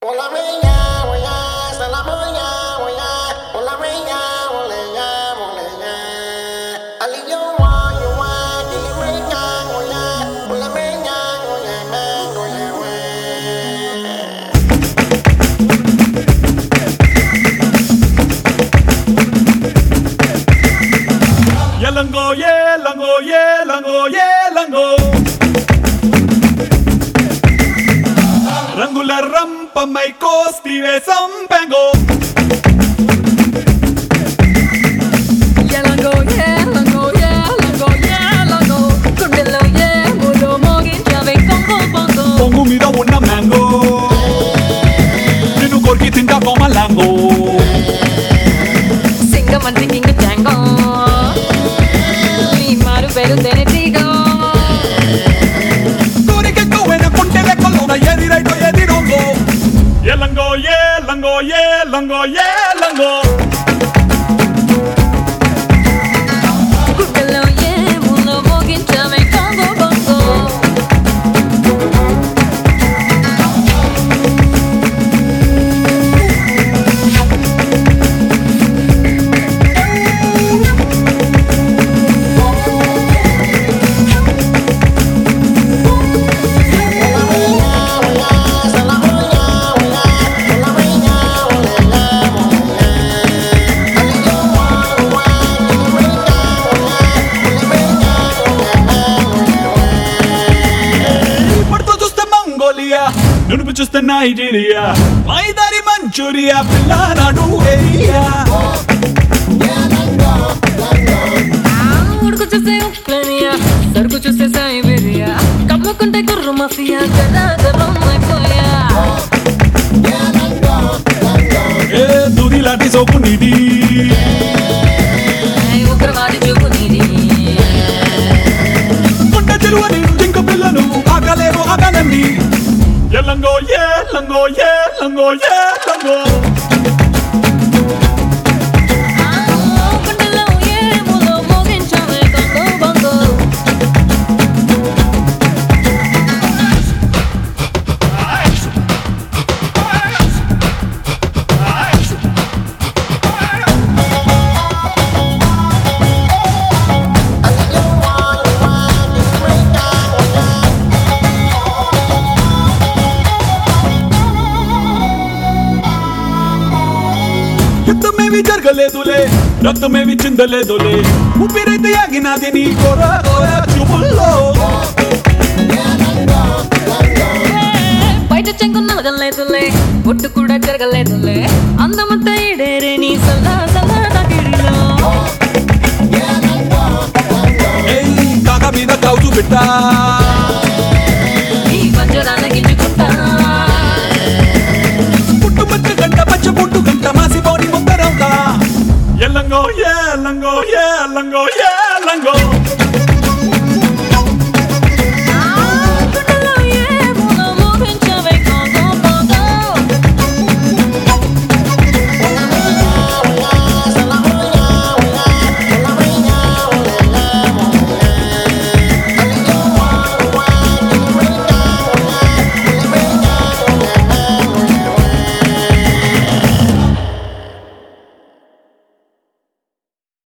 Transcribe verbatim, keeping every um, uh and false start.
Yelango, yelango, yelango, yelango. Rangula rampa mai costi ve sampengo. Yelango, yelango, yelango, yelango. Kundelo ye mulo mogin chave kongo bongo. Pongu mira una mango. Ninu korki tinda koma lango. Singa manti king jango. Ni maru peru tene tigo. Kuri ke kowena kunte ve kolona yedi right o yedi rongo. Yelango, yelango, yelango, yelango. Kundelo ye mulo mogin chave kongo bongo. నువ్వు చూస్తే Nigeria మైదారి Manchuria పిల్లనాడు area ఉడుకు చూస్తే ఉక్రేనియా సరుకు చూస్తే Siberia కమ్ముకుంటే కుర్రు మఫియా గర్రా గర్రం అయిపోయా ఏ దూది లాంటి సోపు నీది ఉగ్రవాడి చూపు నీది కొండ చెరువని జింక పిల్లను ఆగలేవు ఆగనండి ఎల్లంగో ఎల్లంగో ఎల్లంగో ఎల్లంగో గుండెలో ఏములో మోగించావే కొంగో బంగో యుద్ధమేవి జరగలేదులే రక్తమేవి చిందలేదులే ఊపిరైతే ఆగినాది నీ కోర కోర చూపుల్లో బయట చెంగున్న వదలలేదులే ఒట్టు కూడా జరగలేదులే అందమంతా ఇడేరే నీ సల్లా సల్లా నగిరిలో ఏయ్ కాక మీద కౌచు పెట్టా